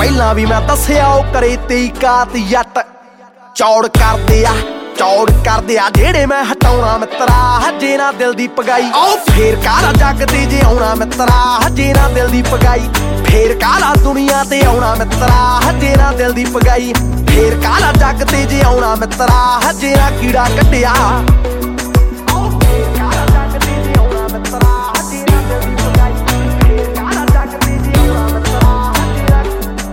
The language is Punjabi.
ਪਹਿਲਾਂ ਵੀ ਮੈਂ ਦੱਸਿਆ ਉਹ ਕਰੇ ਤੇਈ ਕਾਤ ਜੱਟ ਚੌੜ ਕਰਦੇ ਆ ਜਿਹੜੇ ਮੈਂ ਹਟਾਉਣਾ ਮਿੱਤਰਾ ਹਜੇ ਨਾ ਦਿਲ ਦੀ ਪਗਾਈ ਆਓ ਫੇਰ ਕਾਲਾ ਜੱਗ ਤੇ ਜੇ ਆਉਣਾ ਮਿੱਤਰਾ ਹਜੇ ਨਾ ਦਿਲ ਦੀ ਪਗਾਈ ਫੇਰ ਕਾਲਾ ਦੁਨੀਆ ਤੇ ਆਉਣਾ ਮਿੱਤਰਾ ਹਜੇ ਨਾ ਦਿਲ ਦੀ ਪਗਾਈ ਫੇਰ ਕਾਲਾ ਜੱਗ ਤੇ ਜੇ ਆਉਣਾ ਮਿੱਤਰਾ ਹਜੇ ਨਾ ਕੀੜਾ ਕੱਟਿਆ